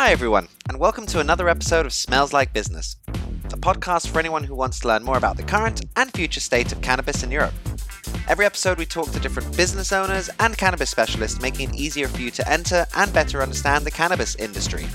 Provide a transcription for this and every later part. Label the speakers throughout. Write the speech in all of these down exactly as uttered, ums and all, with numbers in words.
Speaker 1: Hi everyone, and welcome to another episode of Smells Like Business, a podcast for anyone who wants to learn more about the current and future state of cannabis in Europe. Every episode we talk to different business owners and cannabis specialists, making it easier for you to enter and better understand the cannabis industry.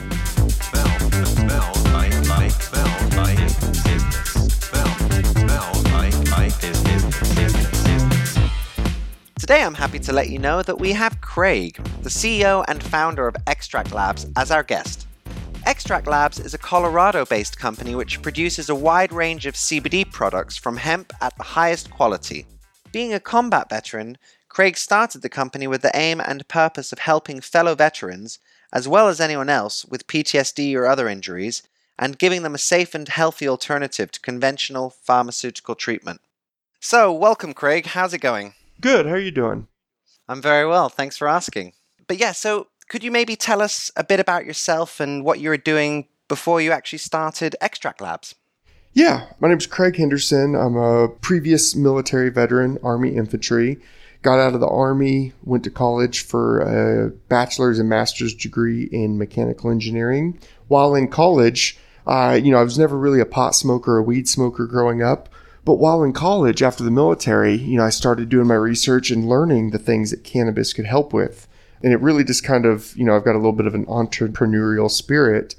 Speaker 2: Smell, smell, like, like, smell, like, business. Smell, smell, like, like, business, business, business.
Speaker 1: Today I'm happy to let you know that we have Craig, the C E O and founder of Extract Labs, as our guest. Extract Labs is a Colorado-based company which produces a wide range of C B D products from hemp at the highest quality. Being a combat veteran, Craig started the company with the aim and purpose of helping fellow veterans, as well as anyone else with P T S D or other injuries, and giving them a safe and healthy alternative to conventional pharmaceutical treatment. So, welcome Craig, how's it going?
Speaker 3: Good, how are you doing?
Speaker 1: I'm very well, thanks for asking. But yeah, so could you maybe tell us a bit about yourself and what you were doing before you actually started Extract Labs?
Speaker 3: Yeah, my name's Craig Henderson. I'm a previous military veteran, Army infantry. Got out of the Army, went to college for a bachelor's and master's degree in mechanical engineering. While in college, uh, you know, I was never really a pot smoker or a weed smoker growing up. But while in college, after the military, you know, I started doing my research and learning the things that cannabis could help with. And it really just kind of, you know, I've got a little bit of an entrepreneurial spirit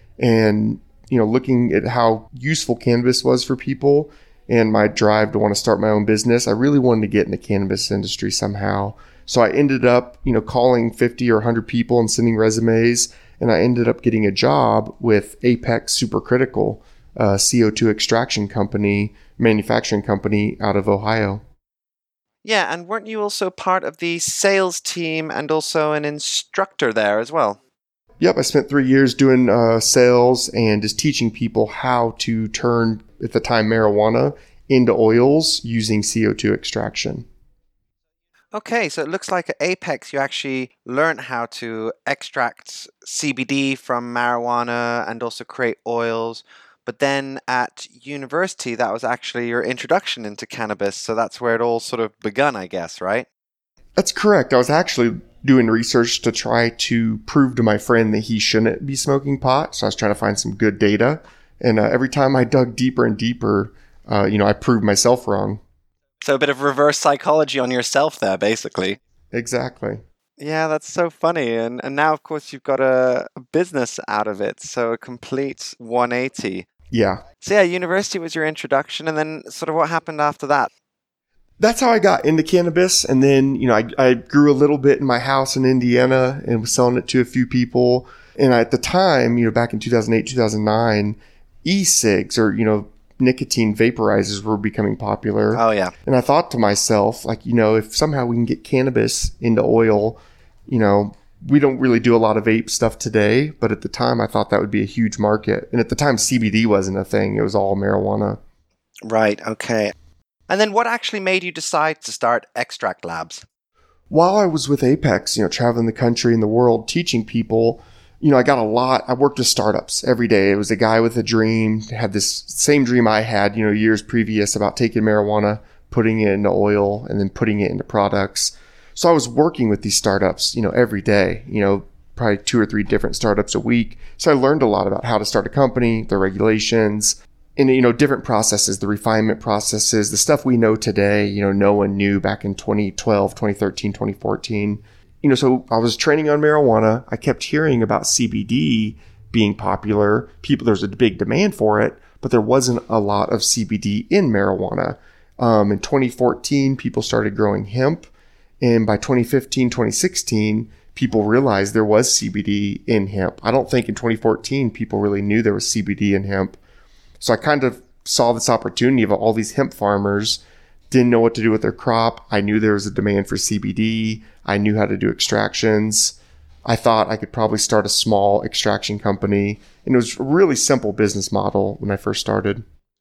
Speaker 3: and, you know, looking at how useful cannabis was for people and my drive to want to start my own business, I really wanted to get in the cannabis industry somehow. So I ended up, you know, calling fifty or one hundred people and sending resumes. And I ended up getting a job with Apex Supercritical, a C O two extraction company, manufacturing company out of Ohio.
Speaker 1: Yeah, and weren't you also part of the sales team and also an instructor there as well?
Speaker 3: Yep, I spent three years doing uh, sales and just teaching people how to turn, at the time, marijuana into oils using C O two extraction.
Speaker 1: Okay, so it looks like at Apex you actually learned how to extract C B D from marijuana and also create oils. But then at university, that was actually your introduction into cannabis. So that's where it all sort of begun, I guess, right?
Speaker 3: That's correct. I was actually doing research to try to prove to my friend that he shouldn't be smoking pot. So I was trying to find some good data. And uh, every time I dug deeper and deeper, uh, you know, I proved myself wrong.
Speaker 1: So a bit of reverse psychology on yourself there, basically.
Speaker 3: Exactly.
Speaker 1: Yeah, that's so funny. And and now, of course, you've got a, a business out of it. So a complete one eighty.
Speaker 3: Yeah.
Speaker 1: So yeah, university was your introduction. And then sort of what happened after that?
Speaker 3: That's how I got into cannabis. And then, you know, I, I grew a little bit in my house in Indiana and was selling it to a few people. And at the time, you know, back in two thousand eight, two thousand nine, e-cigs or, you know, nicotine vaporizers were becoming popular.
Speaker 1: Oh, yeah.
Speaker 3: And I thought to myself, like, you know, if somehow we can get cannabis into oil, you know, we don't really do a lot of vape stuff today. But at the time, I thought that would be a huge market. And at the time, C B D wasn't a thing. It was all marijuana.
Speaker 1: Right. Okay. And then what actually made you decide to start Extract Labs?
Speaker 3: While I was with Apex, you know, traveling the country and the world, teaching people, you know, I got a lot. I worked with startups every day. It was a guy with a dream, had this same dream I had, you know, years previous about taking marijuana, putting it into oil, and then putting it into products. So I was working with these startups, you know, every day, you know, probably two or three different startups a week. So I learned a lot about how to start a company, the regulations, and, you know, different processes, the refinement processes, the stuff we know today, you know, no one knew back in twenty twelve, twenty thirteen, twenty fourteen. You know, so I was training on marijuana. I kept hearing about C B D being popular. People, there's a big demand for it, but there wasn't a lot of C B D in marijuana. Um, in twenty fourteen, people started growing hemp. And by twenty fifteen, twenty sixteen, people realized there was C B D in hemp. I don't think in twenty fourteen, people really knew there was C B D in hemp. So I kind of saw this opportunity of all these hemp farmers didn't know what to do with their crop. I knew there was a demand for C B D. I knew how to do extractions. I thought I could probably start a small extraction company. And it was a really simple business model when I first started.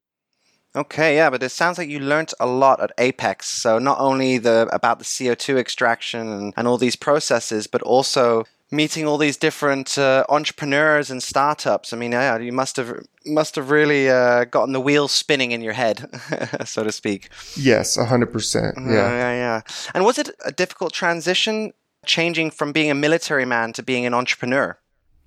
Speaker 1: Okay, yeah, but it sounds like you learned a lot at Apex. So not only the about the C O two extraction and, and all these processes, but also meeting all these different uh, entrepreneurs and startups. I mean, yeah, you must have must have really uh, gotten the wheels spinning in your head, so to speak.
Speaker 3: Yes, one hundred percent. Yeah.
Speaker 1: Uh, yeah, yeah. And was it a difficult transition, changing from being a military man to being an entrepreneur?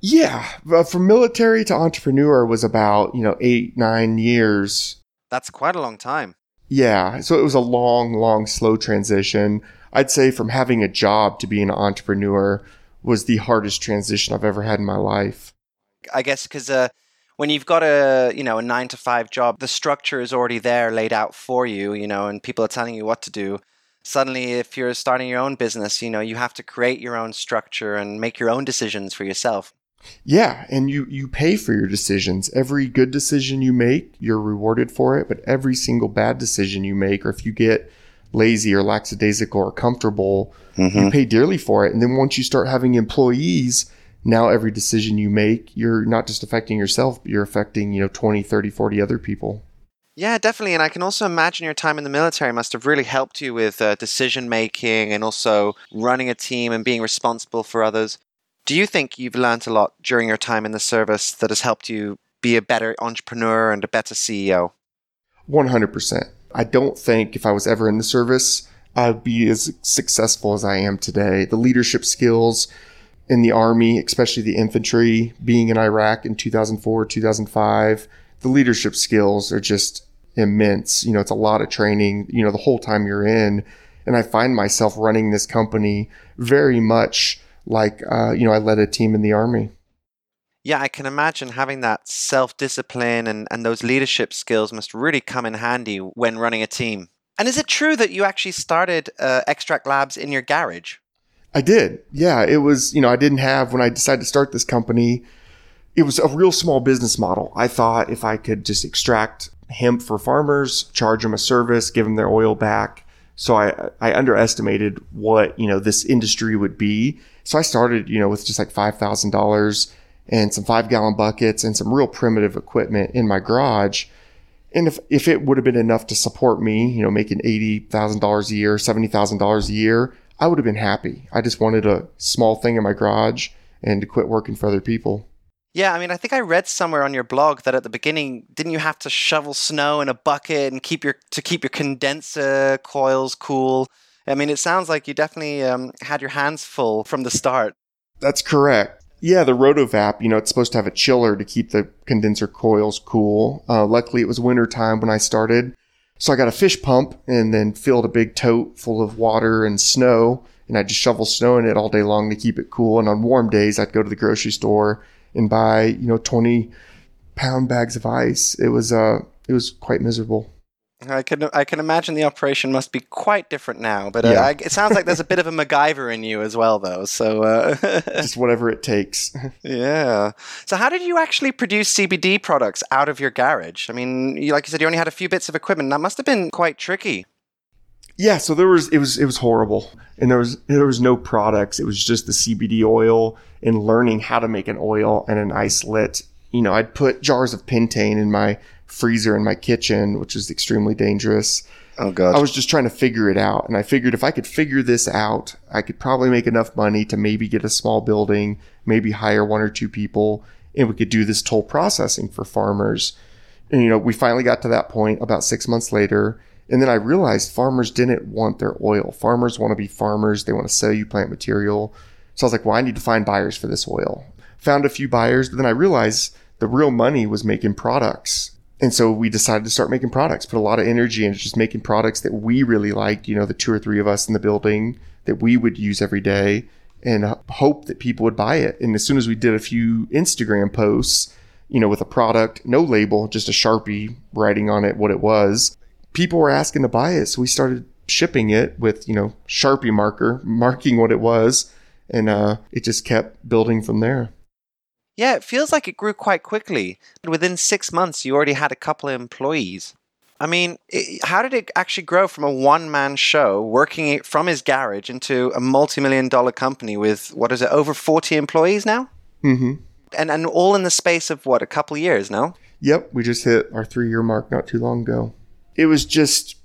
Speaker 3: Yeah. Uh, from military to entrepreneur was about, you know, eight, nine years.
Speaker 1: That's quite a long time.
Speaker 3: Yeah. So it was a long, long, slow transition. I'd say from having a job to being an entrepreneur was the hardest transition I've ever had in my life.
Speaker 1: I guess because uh, when you've got a, you know, a nine to five job, the structure is already there laid out for you, you know, and people are telling you what to do. Suddenly, if you're starting your own business, you know, you have to create your own structure and make your own decisions for yourself.
Speaker 3: Yeah. And you, you pay for your decisions. Every good decision you make, you're rewarded for it. But every single bad decision you make, or if you get lazy or lackadaisical or comfortable, mm-hmm. you pay dearly for it. And then once you start having employees, now every decision you make, you're not just affecting yourself, but you're affecting, you know, twenty, thirty, forty other people.
Speaker 1: Yeah, definitely. And I can also imagine your time in the military must have really helped you with uh, decision making and also running a team and being responsible for others. Do you think you've learned a lot during your time in the service that has helped you be a better entrepreneur and a better C E O?
Speaker 3: one hundred percent. I don't think if I was ever in the service, I'd be as successful as I am today. The leadership skills in the Army, especially the infantry, being in Iraq in two thousand four, two thousand five, the leadership skills are just immense. You know, it's a lot of training, you know, the whole time you're in. And I find myself running this company very much like, uh, you know, I led a team in the Army.
Speaker 1: Yeah, I can imagine having that self-discipline and, and those leadership skills must really come in handy when running a team. And is it true that you actually started uh, Extract Labs in your garage?
Speaker 3: I did. Yeah, it was, you know, I didn't have, when I decided to start this company, it was a real small business model. I thought if I could just extract hemp for farmers, charge them a service, give them their oil back. So I, I underestimated what, you know, this industry would be. So I started, you know, with just like five thousand dollars and some five gallon buckets and some real primitive equipment in my garage. And if, if it would have been enough to support me, you know, making eighty thousand dollars a year, seventy thousand dollars a year, I would have been happy. I just wanted a small thing in my garage and to quit working for other people.
Speaker 1: Yeah, I mean, I think I read somewhere on your blog that at the beginning, didn't you have to shovel snow in a bucket and keep your to keep your condenser coils cool? I mean, it sounds like you definitely um, had your hands full from the start.
Speaker 3: That's correct. Yeah, the Rotovap, you know, it's supposed to have a chiller to keep the condenser coils cool. Uh, luckily, it was winter time when I started. So I got a fish pump and then filled a big tote full of water and snow. And I just shovel snow in it all day long to keep it cool. And on warm days, I'd go to the grocery store and buy, you know, twenty pound bags of ice. It was, uh, it was quite miserable.
Speaker 1: I can I can imagine the operation must be quite different now, but uh,
Speaker 3: Yeah.
Speaker 1: I, it sounds like there's a bit of a MacGyver in you as well, though. So uh,
Speaker 3: Just whatever it takes.
Speaker 1: yeah. So how did you actually produce C B D products out of your garage? I mean, you, like you said, you only had a few bits of equipment. That must have been quite tricky.
Speaker 3: Yeah, so there was it was it was horrible, and there was there was no products. It was just the C B D oil and learning how to make an oil and an isolate. You know, I'd put jars of pentane in my freezer in my kitchen, which is extremely dangerous.
Speaker 1: Oh God!
Speaker 3: I was just trying to figure it out, and I figured if I could figure this out, I could probably make enough money to maybe get a small building, maybe hire one or two people, and we could do this toll processing for farmers. And you know, we finally got to that point about six months later. And then I realized farmers didn't want their oil. Farmers want to be farmers. They want to sell you plant material. So I was like, well, I need to find buyers for this oil. Found a few buyers, but then I realized the real money was making products. And so we decided to start making products, put a lot of energy into just making products that we really liked, you know, the two or three of us in the building that we would use every day and hope that people would buy it. And as soon as we did a few Instagram posts, you know, with a product, no label, just a Sharpie writing on it what it was, people were asking to buy it. So we started shipping it with, you know, Sharpie marker, marking what it was. And uh, it just kept building from there.
Speaker 1: Yeah, it feels like it grew quite quickly. Within six months, you already had a couple of employees. I mean, it, how did it actually grow from a one-man show working from his garage into a multi-million dollar company with, what is it, over forty employees now?
Speaker 3: Mm-hmm.
Speaker 1: And and all in the space of, what, a couple of years, no?
Speaker 3: Yep, we just hit our three-year mark not too long ago. It was just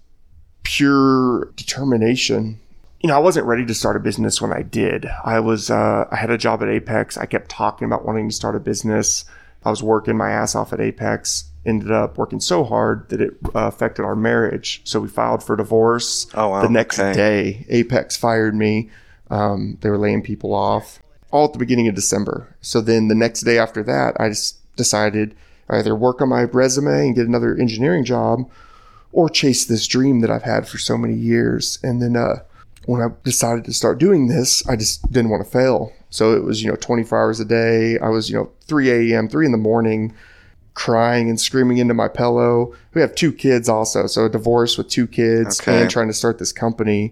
Speaker 3: pure determination. You know, I wasn't ready to start a business when I did. I was, uh, I had a job at Apex. I kept talking about wanting to start a business. I was working my ass off at Apex. Ended up working so hard that it uh, affected our marriage. So we filed for divorce.
Speaker 1: Oh, wow.
Speaker 3: The next
Speaker 1: Okay.
Speaker 3: day, Apex fired me. Um, they were laying people off. all at the beginning of December. So then the next day after that, I just decided I either work on my resume and get another engineering job or chase this dream that I've had for so many years. And then uh, when I decided to start doing this, I just didn't want to fail. So it was, you know, twenty-four hours a day. I was, you know, three a.m., three in the morning, crying and screaming into my pillow. We have two kids also. So a divorce with two kids
Speaker 1: Okay.
Speaker 3: and trying to start this company.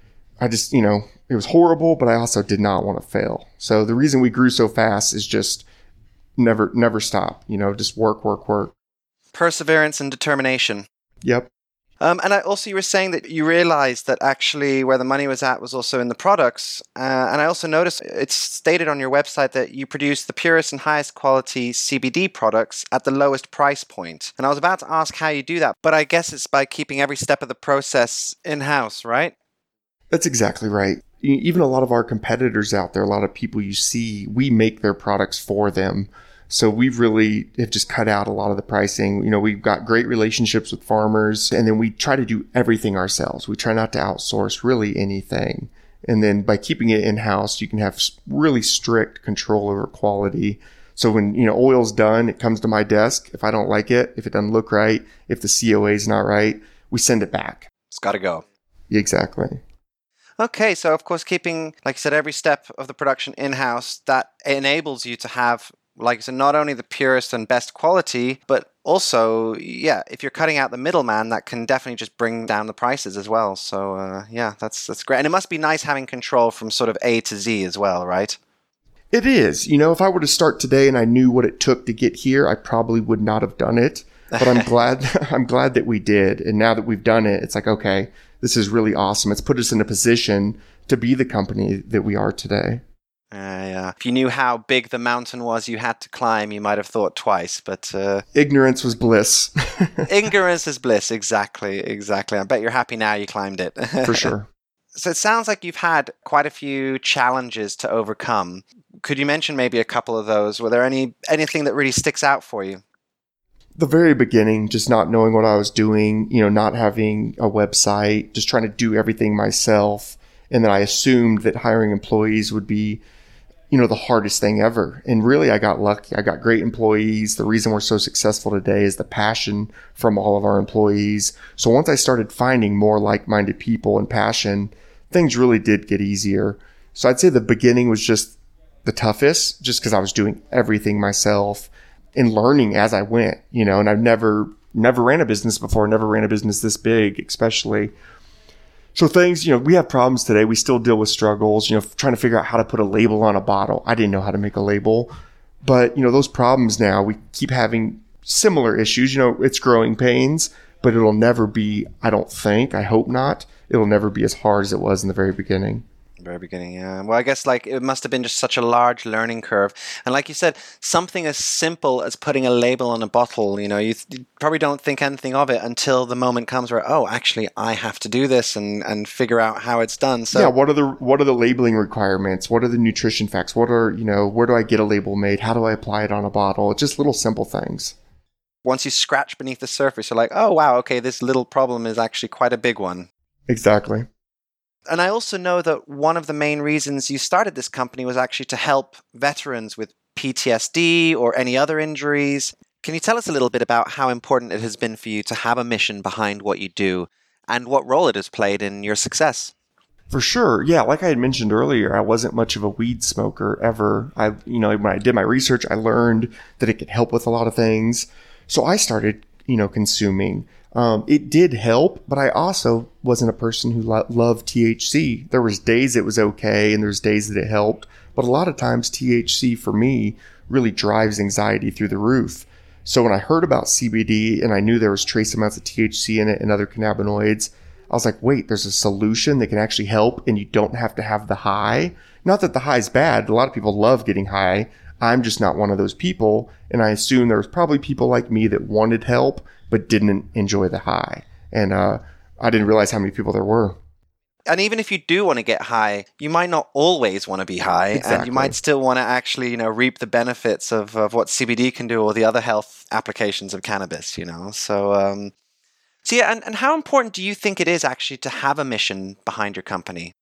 Speaker 3: I just, you know, it was horrible, but I also did not want to fail. So the reason we grew so fast is just never, never stop, you know, just work, work, work.
Speaker 1: Perseverance and determination.
Speaker 3: Yep.
Speaker 1: Um, and I also, you were saying that you realized that actually where the money was at was also in the products. Uh, and I also noticed it's stated on your website that you produce the purest and highest quality C B D products at the lowest price point. And I was about to ask how you do that, but I guess it's by keeping every step of the process in-house, right?
Speaker 3: That's exactly right. E- Even a lot of our competitors out there, a lot of people you see, we make their products for them. So we've really have just cut out a lot of the pricing. You know, we've got great relationships with farmers, and then we try to do everything ourselves. We try not to outsource really anything. And then by keeping it in-house, you can have s- really strict control over quality. So when, you know, oil's done, it comes to my desk. If I don't like it, if it doesn't look right, if the C O A is not right, we send it back.
Speaker 1: It's got to go.
Speaker 3: Exactly.
Speaker 1: Okay, so of course, keeping, like I said, every step of the production in-house, that enables you to have, like I said, not only the purest and best quality, but also, yeah, if you're cutting out the middleman, that can definitely just bring down the prices as well. So, uh, yeah, that's that's great. And it must be nice having control from sort of A to Z as well, right?
Speaker 3: It is. You know, if I were to start today and I knew what it took to get here, I probably would not have done it. But I'm glad I'm glad that we did. And now that we've done it, it's like, okay, this is really awesome. It's put us in a position to be the company that we are today.
Speaker 1: Uh, yeah. If you knew how big the mountain was you had to climb, you might have thought twice. But uh,
Speaker 3: Ignorance was bliss.
Speaker 1: ignorance is bliss. Exactly, exactly. I bet you're happy now you climbed it.
Speaker 3: For sure.
Speaker 1: So it sounds like you've had quite a few challenges to overcome. Could you mention maybe a couple of those? Were there any anything that really sticks out for you?
Speaker 3: The very beginning, just not knowing what I was doing, you know, not having a website, just trying to do everything myself. And then I assumed that hiring employees would be, you know, the hardest thing ever. And really, I got lucky. I got great employees. The reason we're so successful today is the passion from all of our employees. So once I started finding more like-minded people and passion, things really did get easier. So I'd say the beginning was just the toughest, just because I was doing everything myself and learning as I went, you know, and I've never, never ran a business before, never ran a business this big, especially. So things, you know, we have problems today. We still deal with struggles, you know, trying to figure out how to put a label on a bottle. I didn't know how to make a label, but you know, those problems now, we keep having similar issues. You know, it's growing pains, but it'll never be, I don't think, I hope not, it'll never be as hard as it was in the very beginning.
Speaker 1: Very beginning, yeah. Well, I guess like it must have been just such a large learning curve. And like you said, something as simple as putting a label on a bottle, you know, you, th- you probably don't think anything of it until the moment comes where, oh, actually, I have to do this and, and figure out how it's done. So
Speaker 3: yeah, what are the what are the labeling requirements? What are the nutrition facts? What are, you know, where do I get a label made? How do I apply it on a bottle? It's just little simple things.
Speaker 1: once you scratch beneath the surface, you're like, oh, wow, okay, this little problem is actually quite a big one.
Speaker 3: Exactly.
Speaker 1: And I also know that one of the main reasons you started this company was actually to help veterans with P T S D or any other injuries. Can you tell us a little bit about how important it has been for you to have a mission behind what you do and what role it has played in your success?
Speaker 3: For sure. Yeah. Like I had mentioned earlier, I wasn't much of a weed smoker ever. I, you know, when I did my research, I learned that it could help with a lot of things. So I started, you know, consuming. Um, it did help, but I also wasn't a person who lo- loved T H C. There was days it was okay and there was days that it helped, but a lot of times T H C for me really drives anxiety through the roof. So when I heard about C B D and I knew there was trace amounts of T H C in it and other cannabinoids, I was like, wait, there's a solution that can actually help and you don't have to have the high. Not that the high is bad. A lot of people love getting high. I'm just not one of those people. And I assume there was probably people like me that wanted help but didn't enjoy the high. And uh, I didn't realize how many people there were.
Speaker 1: And even if you do want to get high, you might not always want to be high.
Speaker 3: Exactly.
Speaker 1: And you might still want to actually, you know, reap the benefits of, of what C B D can do or the other health applications of cannabis, you know. So, um, so yeah, and, and how important do you think it is actually to have a mission behind your company?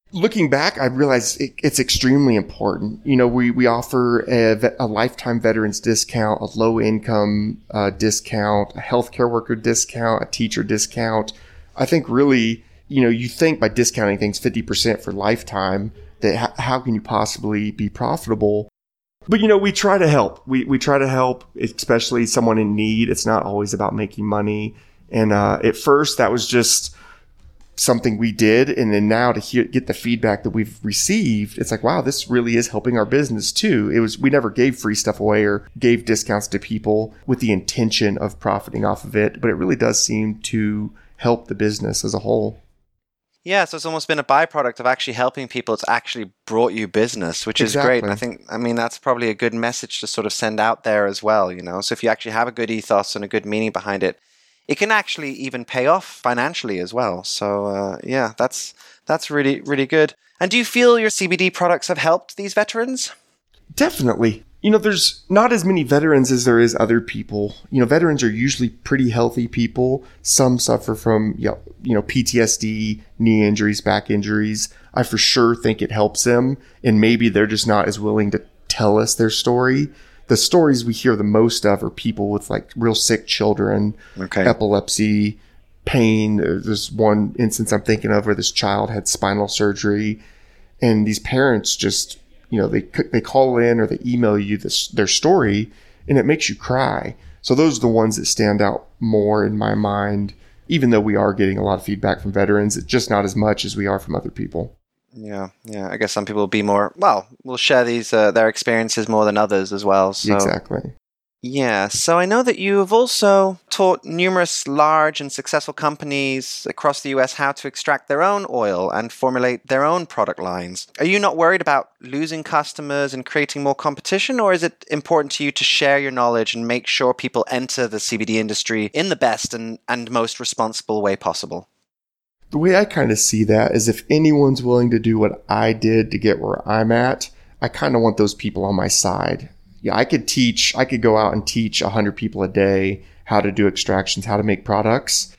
Speaker 3: Looking back, I realized it, it's extremely important. You know, we, we offer a, ve- a lifetime veterans discount, a low income uh, discount, a healthcare worker discount, a teacher discount. I think really, you know, you think by discounting things fifty percent for lifetime, that h- how can you possibly be profitable? But, you know, we try to help. We, we try to help, especially someone in need. It's not always about making money. And uh, at first, that was just something we did, and then now to hear, get the feedback that we've received, it's like, wow, this really is helping our business too. It was, we never gave free stuff away or gave discounts to people with the intention of profiting off of it, but it really does seem to help the business as a whole.
Speaker 1: Yeah, so it's almost been a byproduct of actually helping people. It's actually brought you business, which is
Speaker 3: Exactly.
Speaker 1: great. And I think, I mean, that's probably a good message to sort of send out there as well, you know? So if you actually have a good ethos and a good meaning behind it, it can actually even pay off financially as well. So uh, yeah, that's that's really, really good. And do you feel your C B D products have helped these veterans?
Speaker 3: Definitely. You know, there's not as many veterans as there is other people. You know, veterans are usually pretty healthy people. Some suffer from, you know, you know, P T S D, knee injuries, back injuries. I for sure think it helps them. And maybe they're just not as willing to tell us their story. The stories we hear the most of are people with like real sick children,
Speaker 1: Okay.
Speaker 3: epilepsy, pain. There's one instance I'm thinking of where this child had spinal surgery, and these parents just, you know, they they call in or they email you this, their story, and it makes you cry. So those are the ones that stand out more in my mind, even though we are getting a lot of feedback from veterans. It's just not as much as we are from other people.
Speaker 1: Yeah, yeah. I guess some people will be more, well, will share these uh, their experiences more than others as well. So.
Speaker 3: Exactly.
Speaker 1: Yeah, so I know that you have also taught numerous large and successful companies across the U S how to extract their own oil and formulate their own product lines. Are you not worried about losing customers and creating more competition, or is it important to you to share your knowledge and make sure people enter the C B D industry in the best and, and most responsible way possible?
Speaker 3: The way I kind of see that is if anyone's willing to do what I did to get where I'm at, I kind of want those people on my side. Yeah, I could teach, I could go out and teach one hundred people a day how to do extractions, how to make products.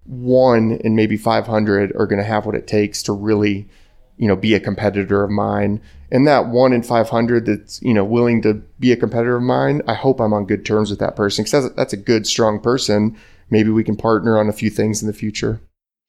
Speaker 3: One in maybe five hundred are going to have what it takes to really, you know, be a competitor of mine. And that one in five hundred that's, you know, willing to be a competitor of mine, I hope I'm on good terms with that person, because that's a good, strong person. Maybe we can partner on a few things in the future.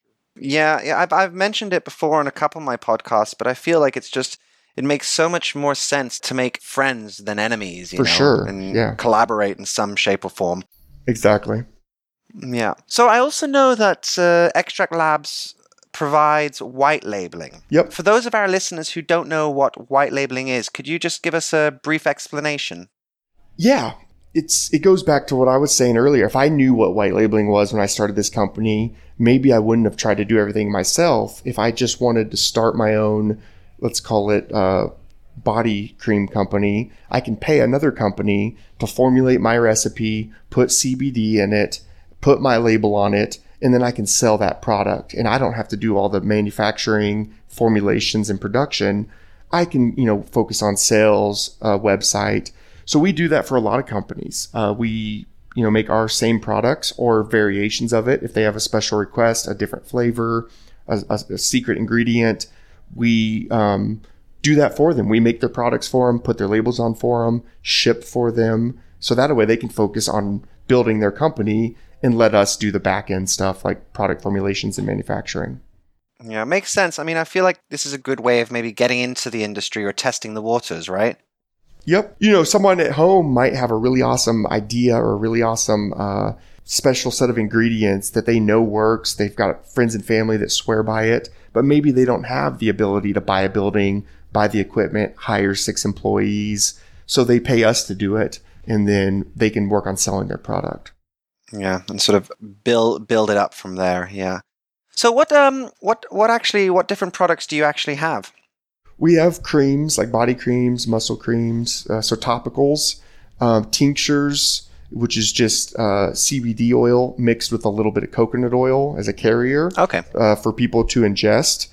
Speaker 1: Yeah, yeah, I've I've mentioned it before on a couple of my podcasts, but I feel like it's just, it makes so much more sense to make friends than enemies, you
Speaker 3: For
Speaker 1: know,
Speaker 3: sure,
Speaker 1: and
Speaker 3: yeah.
Speaker 1: collaborate in some shape or form.
Speaker 3: Exactly.
Speaker 1: Yeah. So I also know that uh, Extract Labs provides white labeling.
Speaker 3: Yep.
Speaker 1: For those of our listeners who don't know what white labeling is, could you just give us a brief explanation?
Speaker 3: Yeah. It's it goes back to what I was saying earlier. If I knew what white labeling was when I started this company, maybe I wouldn't have tried to do everything myself. If I just wanted to start my own, let's call it uh, body cream company, I can pay another company to formulate my recipe, put C B D in it, put my label on it, and then I can sell that product. And I don't have to do all the manufacturing, formulations, and production. I can, you know, focus on sales, uh, website. So we do that for a lot of companies. Uh, we, you know, make our same products or variations of it. If they have a special request, a different flavor, a, a, a secret ingredient, we um, do that for them. We make their products for them, put their labels on for them, ship for them. So that way they can focus on building their company and let us do the back end stuff like product formulations and manufacturing.
Speaker 1: Yeah, it makes sense. I mean, I feel like this is a good way of maybe getting into the industry or testing the waters, right?
Speaker 3: Yep. You know, someone at home might have a really awesome idea or a really awesome uh, special set of ingredients that they know works. They've got friends and family that swear by it, but maybe they don't have the ability to buy a building, buy the equipment, hire six employees. So they pay us to do it, and then they can work on selling their product.
Speaker 1: Yeah, and sort of build build it up from there. Yeah. So what um what what actually what different products do you actually have?
Speaker 3: We have creams like body creams, muscle creams, uh, so topicals, um, tinctures, which is just uh, C B D oil mixed with a little bit of coconut oil as a carrier.
Speaker 1: Okay.
Speaker 3: Uh, for people to ingest.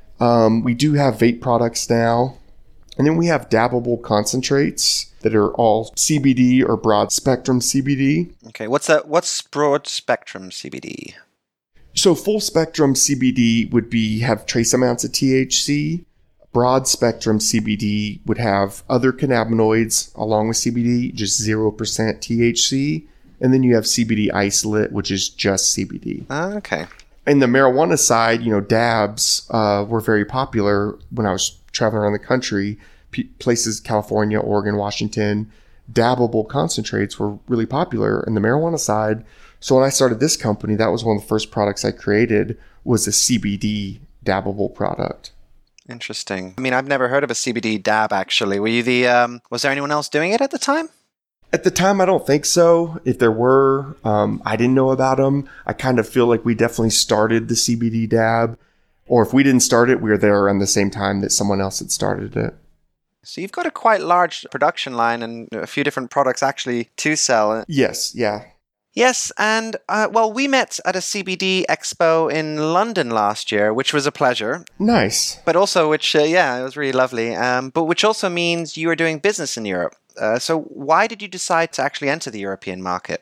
Speaker 3: Um, we do have vape products now. And then we have dabbable concentrates that are all C B D or broad spectrum C B D.
Speaker 1: Okay. What's that? What's broad spectrum C B D?
Speaker 3: So full spectrum C B D would be have trace amounts of T H C. Broad spectrum C B D would have other cannabinoids along with C B D, just zero percent T H C. And then you have C B D isolate, which is just C B D.
Speaker 1: Ah, okay.
Speaker 3: In the marijuana side, you know, dabs uh, were very popular when I was traveling around the country. P- places, California, Oregon, Washington, dabbable concentrates were really popular in the marijuana side. So when I started this company, that was one of the first products I created was a C B D dabbable product.
Speaker 1: Interesting. I mean, I've never heard of a C B D dab, actually. Were you the, um, was there anyone else doing it at the time?
Speaker 3: At the time, I don't think so. If there were, um, I didn't know about them. I kind of feel like we definitely started the C B D dab. Or if we didn't start it, we were there around the same time that someone else had started it.
Speaker 1: So you've got a quite large production line and a few different products actually to sell.
Speaker 3: Yes, yeah.
Speaker 1: Yes, and uh, well, we met at a C B D expo in London last year, which was a pleasure.
Speaker 3: Nice.
Speaker 1: But also, which, uh, yeah, it was really lovely. Um, but which also means you are doing business in Europe. Uh, so why did you decide to actually enter the European market?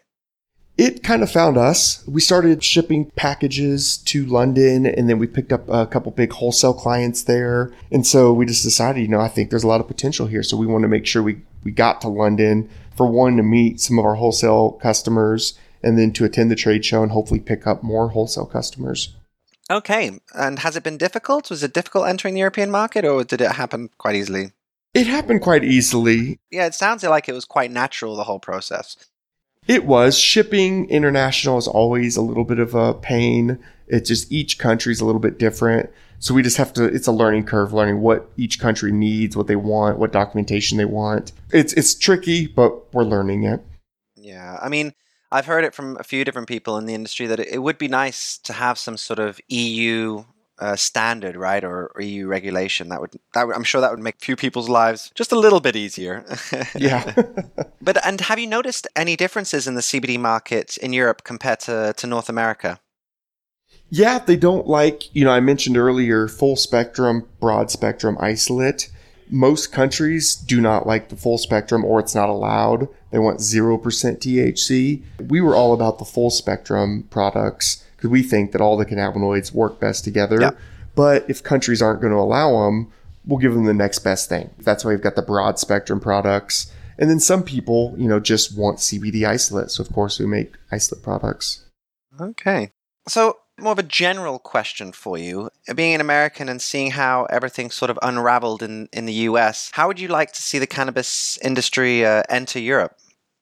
Speaker 3: It kind of found us. We started shipping packages to London, and then we picked up a couple big wholesale clients there. And so we just decided, you know, I think there's a lot of potential here. So we wanted to make sure we, we got to London for one, to meet some of our wholesale customers, and then to attend the trade show and hopefully pick up more wholesale customers.
Speaker 1: Okay. And has it been difficult? Was it difficult entering the European market, or did it happen quite easily?
Speaker 3: It happened quite easily.
Speaker 1: Yeah, it sounds like it was quite natural, the whole process.
Speaker 3: It was. Shipping international is always a little bit of a pain. It's just each country is a little bit different. So we just have to, it's a learning curve, learning what each country needs, what they want, what documentation they want. It's it's tricky, but we're learning it.
Speaker 1: Yeah, I mean, I've heard it from a few different people in the industry that it would be nice to have some sort of E U uh, standard, right, or, or E U regulation. That would, that would, I'm sure that would make a few people's lives just a little bit easier.
Speaker 3: Yeah.
Speaker 1: But and have you noticed any differences in the C B D market in Europe compared to, to North America?
Speaker 3: Yeah, they don't like, you know, I mentioned earlier, full spectrum, broad spectrum isolate. Most countries do not like the full spectrum, or it's not allowed. They want zero percent T H C. We were all about the full spectrum products because we think that all the cannabinoids work best together.
Speaker 1: Yeah.
Speaker 3: But if countries aren't going to allow them, we'll give them the next best thing. That's why we've got the broad spectrum products. And then some people, you know, just want C B D isolate. So of course we make isolate products.
Speaker 1: Okay. So more of a general question for you. Being an American and seeing how everything sort of unraveled in, in the U S, how would you like to see the cannabis industry uh, enter Europe?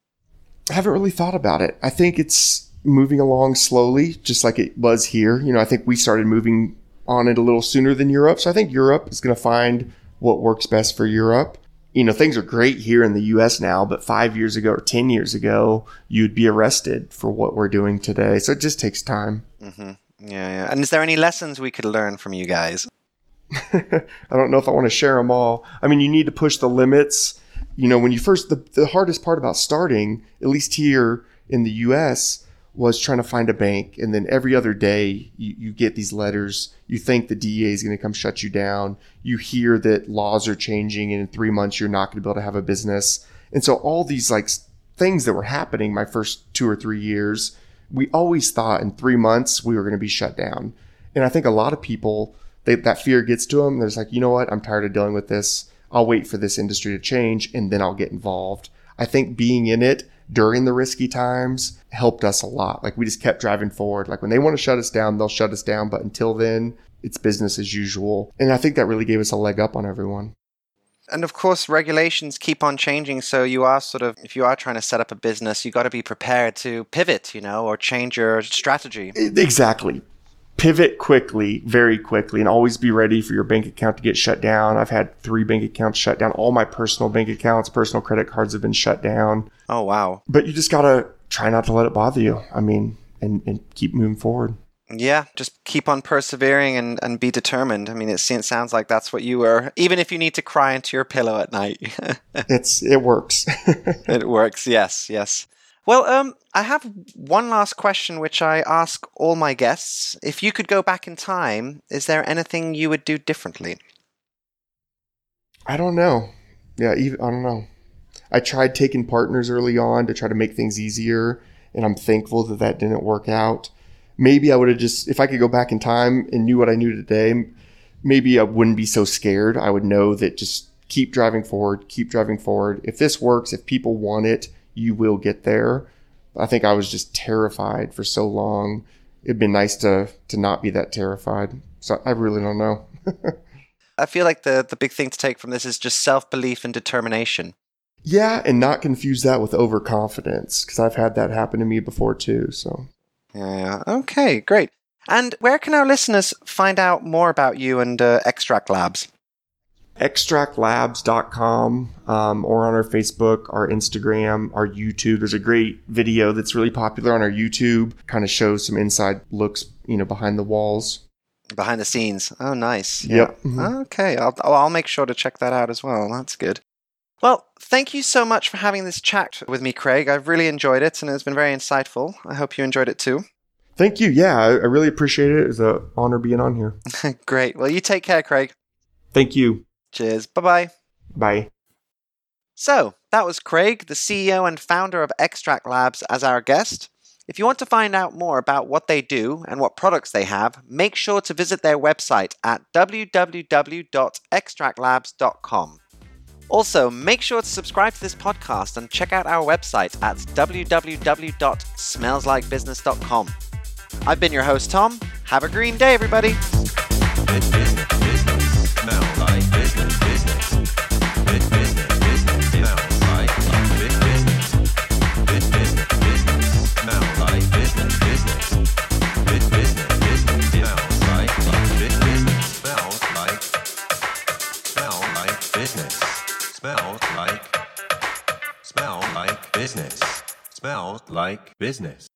Speaker 3: I haven't really thought about it. I think it's moving along slowly, just like it was here. You know, I think we started moving on it a little sooner than Europe. So I think Europe is going to find what works best for Europe. You know, things are great here in the U S now, but five years ago or ten years ago, you'd be arrested for what we're doing today. So it just takes time.
Speaker 1: Mm-hmm. Yeah, yeah. And is there any lessons we could learn from you guys?
Speaker 3: I don't know if I want to share them all. I mean, you need to push the limits. You know, when you first, the, the hardest part about starting, at least here in the U S, was trying to find a bank. And then every other day you, you get these letters. You think the D E A is going to come shut you down. You hear that laws are changing and in three months you're not going to be able to have a business. And so all these like things that were happening my first two or three years, we always thought in three months we were going to be shut down. And I think a lot of people, they, that fear gets to them. They're just like, you know what? I'm tired of dealing with this. I'll wait for this industry to change and then I'll get involved. I think being in it during the risky times helped us a lot. Like we just kept driving forward. Like when they want to shut us down, they'll shut us down. But until then, it's business as usual. And I think that really gave us a leg up on everyone.
Speaker 1: And of course, regulations keep on changing. So you are sort of, if you are trying to set up a business, you got to be prepared to pivot, you know, or change your strategy.
Speaker 3: Exactly. Pivot quickly, very quickly, and always be ready for your bank account to get shut down. I've had three bank accounts shut down. All my personal bank accounts, personal credit cards have been shut down.
Speaker 1: Oh, wow.
Speaker 3: But you just got to try not to let it bother you. I mean, and, and keep moving forward.
Speaker 1: Yeah, just keep on persevering and, and be determined. I mean, it, it sounds like that's what you were, even if you need to cry into your pillow at night.
Speaker 3: it's It works.
Speaker 1: It works, yes, yes. Well, um, I have one last question, which I ask all my guests. If you could go back in time, is there anything you would do differently?
Speaker 3: I don't know. Yeah, even, I don't know. I tried taking partners early on to try to make things easier, and I'm thankful that that didn't work out. maybe I would have just, if I could go back in time and knew what I knew today, maybe I wouldn't be so scared. I would know that just keep driving forward, keep driving forward. If this works, if people want it, you will get there. I think I was just terrified for so long. It'd been nice to to not be that terrified. So I really don't know.
Speaker 1: I feel like the, the big thing to take from this is just self-belief and determination.
Speaker 3: Yeah, and not confuse that with overconfidence, because I've had that happen to me before too. So
Speaker 1: yeah, okay, great. And where can our listeners find out more about you and uh, Extract Labs?
Speaker 3: extract labs dot com, um, or on our Facebook, our Instagram, our YouTube. There's a great video that's really popular on our YouTube, kind of shows some inside looks, you know, behind the walls.
Speaker 1: Behind the scenes. Oh, nice.
Speaker 3: Yep.
Speaker 1: Yeah.
Speaker 3: Mhm.
Speaker 1: Okay, I'll, I'll make sure to check that out as well. That's good. Well, thank you so much for having this chat with me, Craig. I've really enjoyed it, and it's been very insightful. I hope you enjoyed it too.
Speaker 3: Thank you. Yeah, I, I really appreciate it. It's an honor being on here.
Speaker 1: Great. Well, you take care, Craig.
Speaker 3: Thank you.
Speaker 1: Cheers. Bye-bye.
Speaker 3: Bye.
Speaker 1: So, that was Craig, the C E O and founder of Extract Labs, as our guest. If you want to find out more about what they do and what products they have, make sure to visit their website at w w w dot extract labs dot com. Also, make sure to subscribe to this podcast and check out our website at w w w dot smells like business dot com. I've been your host, Tom. Have a green day, everybody.
Speaker 2: Business, business, smell like business, business. Business, business, smell like business. Business, business, smell like business, business. Business, business, smell like business. Smell like, smell like business. Smell like, smell like business. Smell like business.